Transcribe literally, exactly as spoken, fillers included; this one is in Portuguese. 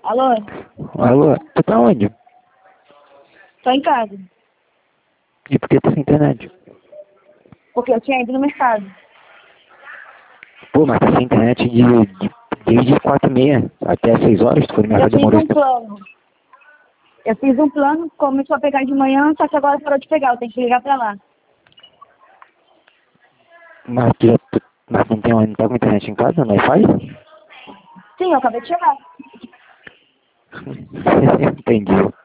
Alô? Alô, tu tá onde? Tô em casa. E por que tá sem internet? Porque eu tinha ido no mercado. Pô, mas tá sem internet de, de, desde quatro e meia até seis horas, tu foi no Eu mercado fiz demorou um esse tempo. plano. Eu fiz um plano, começou a pegar de manhã, só que agora parou de pegar. Eu tenho que ligar pra lá. Mas tu, já- tu, mas não, tem, não tá com internet em casa, no Wi-Fi? Sim, eu acabei de chegar. Entendi.